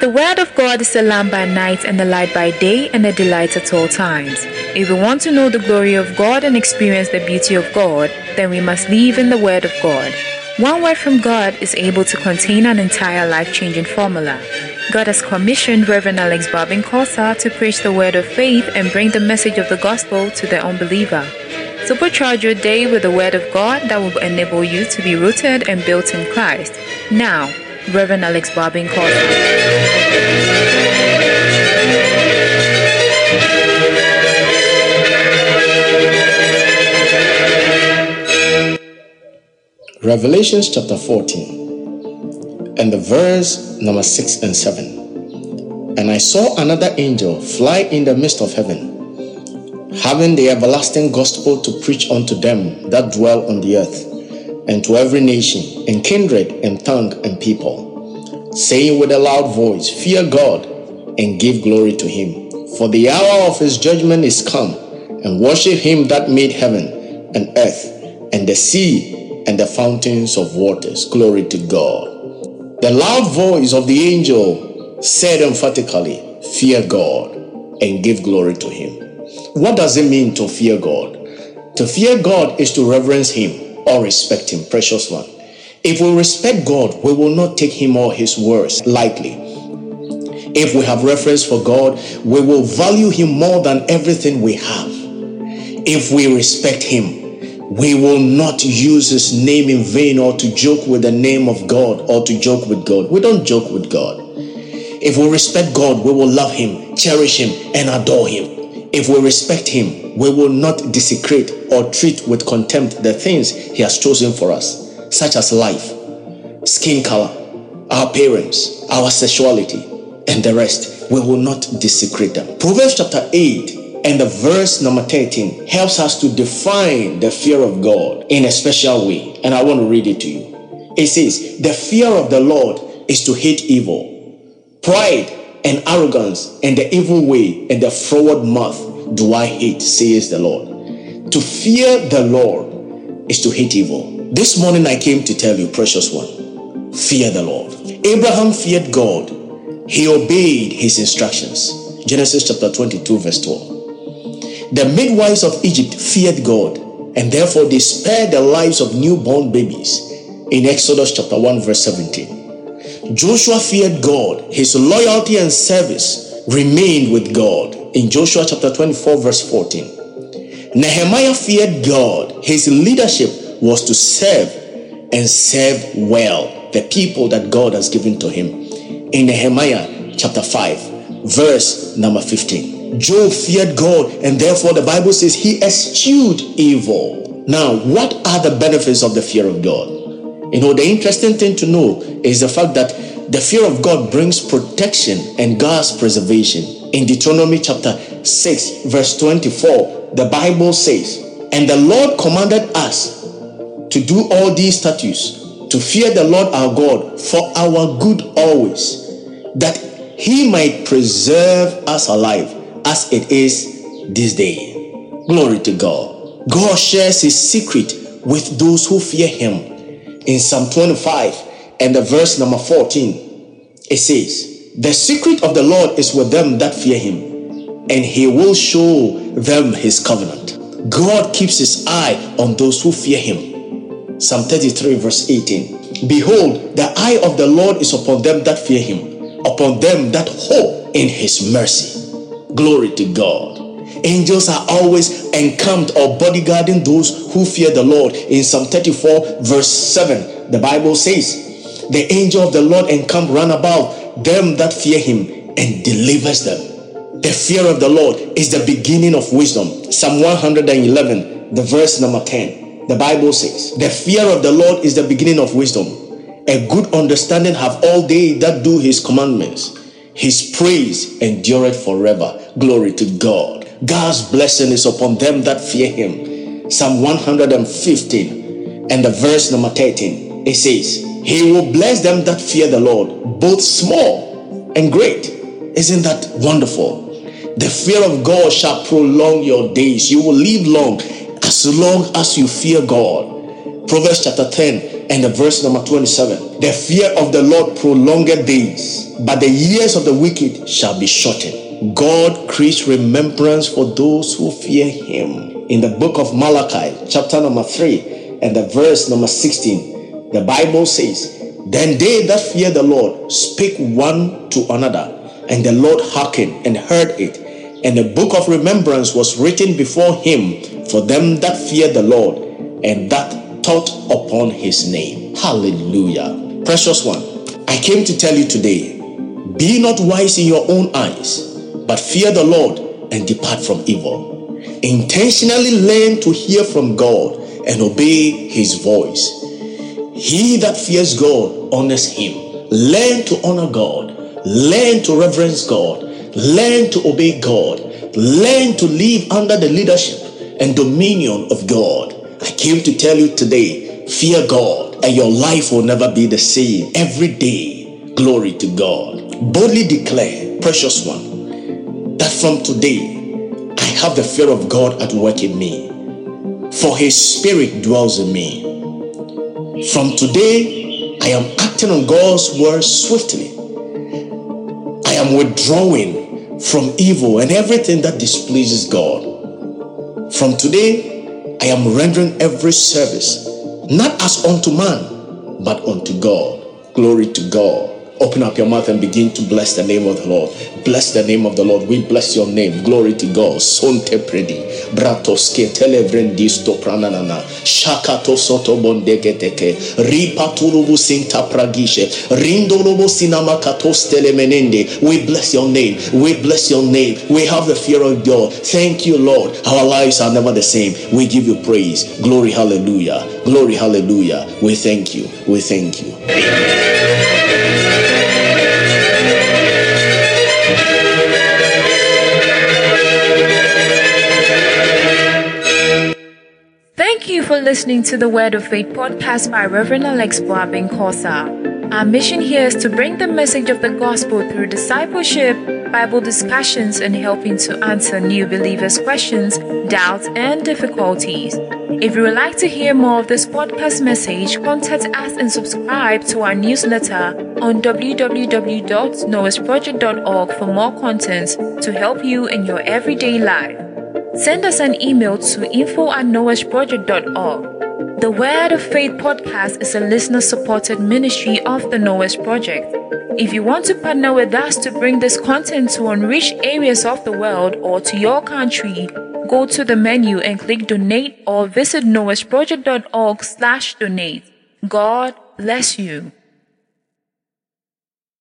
The Word of God is a lamp by night and a light by day and a delight at all times. If we want to know the glory of God and experience the beauty of God, then we must live in the Word of God. One word from God is able to contain an entire life-changing formula. God has commissioned Reverend Alex Barbin-Kosa to preach the word of faith and bring the message of the gospel to the unbeliever. Supercharge your day with the word of God that will enable you to be rooted and built in Christ. Now, Reverend Alex Barbin-Kosa. Revelations chapter 14 and the verse number 6 and 7. And I saw another angel fly in the midst of heaven, having the everlasting gospel to preach unto them that dwell on the earth, and to every nation, and kindred, and tongue, and people, saying with a loud voice, Fear God, and give glory to him, for the hour of his judgment is come, and worship him that made heaven, and earth, and the sea, and the fountains of waters. Glory to God. The loud voice of the angel said emphatically, Fear God, and give glory to him. What does it mean to fear God? To fear God is to reverence him or respect him, precious one. If we respect God, we will not take him or his words lightly. If we have reverence for God, we will value him more than everything we have. If we respect him, we will not use his name in vain or to joke with the name of God or to joke with God. We don't joke with God. If we respect God, we will love him, cherish him, and adore him. If we respect him, we will not desecrate or treat with contempt the things he has chosen for us, such as life, skin color, our parents, our sexuality, and the rest. We will not desecrate them. Proverbs chapter 8 and the verse number 13 helps us to define the fear of God in a special way. And I want to read it to you. It says, the fear of the Lord is to hate evil. Pride and arrogance and the evil way and the froward mouth do I hate, says the Lord. To fear the Lord is to hate evil. This morning I came to tell you, precious one, fear the Lord. Abraham feared God. He obeyed his instructions. Genesis chapter 22 verse 12. The midwives of Egypt feared God, and therefore they spared the lives of newborn babies in Exodus chapter 1 verse 17. Joshua feared God. His loyalty and service remained with God in Joshua chapter 24 verse 14. Nehemiah feared God. His leadership was to serve and serve well the people that God has given to him in Nehemiah chapter 5 verse number 15. Job feared God, and therefore the Bible says he eschewed evil. Now, what are the benefits of the fear of God? You know, the interesting thing to know is the fact that the fear of God brings protection and God's preservation. In Deuteronomy chapter 6 verse 24, the Bible says, And the Lord commanded us to do all these statutes, to fear the Lord our God for our good always, that he might preserve us alive as it is this day. Glory to God. God shares his secret with those who fear him. In Psalm 25 and the verse number 14, it says, The secret of the Lord is with them that fear him, and he will show them his covenant. God keeps his eye on those who fear him. Psalm 33 verse 18. Behold, the eye of the Lord is upon them that fear him, upon them that hope in his mercy. Glory to God. Angels are always encamped or bodyguarding those who fear the Lord. In Psalm 34 verse 7, the Bible says, The angel of the Lord encamp round about them that fear him and delivers them. The fear of the Lord is the beginning of wisdom. Psalm 111, the verse number 10. The Bible says, The fear of the Lord is the beginning of wisdom. A good understanding have all they that do his commandments. His praise endureth forever. Glory to God. God's blessing is upon them that fear him. Psalm 115 and the verse number 13. It says, He will bless them that fear the Lord, both small and great. Isn't that wonderful? The fear of God shall prolong your days. You will live long as you fear God. Proverbs chapter 10 and the verse number 27. The fear of the Lord prolongeth days, but the years of the wicked shall be shortened. God creates remembrance for those who fear him. In the book of Malachi, chapter number 3 and the verse number 16, the Bible says, Then they that fear the Lord spake one to another, and the Lord hearkened and heard it. And the book of remembrance was written before him for them that fear the Lord, and that thought upon his name. Hallelujah. Precious one, I came to tell you today, be not wise in your own eyes, but fear the Lord and depart from evil. Intentionally learn to hear from God and obey his voice. He that fears God honors him. Learn to honor God. Learn to reverence God. Learn to obey God. Learn to live under the leadership and dominion of God. I came to tell you today, fear God, and your life will never be the same. Every day, glory to God. Boldly declare, precious one, that from today, I have the fear of God at work in me, for his spirit dwells in me. From today, I am acting on God's word swiftly. I am withdrawing from evil and everything that displeases God. From today, I am rendering every service, not as unto man, but unto God. Glory to God. Open up your mouth and begin to bless the name of the Lord. Bless the name of the Lord. We bless your name. Glory to God. Sonte predi. Bratoske televrendisto prananana. Shakato soto bondeketeke. Ripaturubu sinta pragishe. Rindolobo sinamakatos telemenende. We bless your name. We bless your name. We have the fear of God. Thank you, Lord. Our lives are never the same. We give you praise. Glory, hallelujah. Glory, hallelujah. We thank you. We thank you. Thank you for listening to the Word of Faith podcast by Reverend Alex Boabin Kosa. Our mission here is to bring the message of the gospel through discipleship, Bible discussions, and helping to answer new believers' questions, doubts, and difficulties. If you would like to hear more of this podcast message, contact us and subscribe to our newsletter on www.noahsproject.org for more content to help you in your everyday life. Send us an email to info@noahsproject.org. The Word of Faith podcast is a listener-supported ministry of the Noah's Project. If you want to partner with us to bring this content to unreached areas of the world or to your country, go to the menu and click Donate or visit noahsproject.org/donate. God bless you.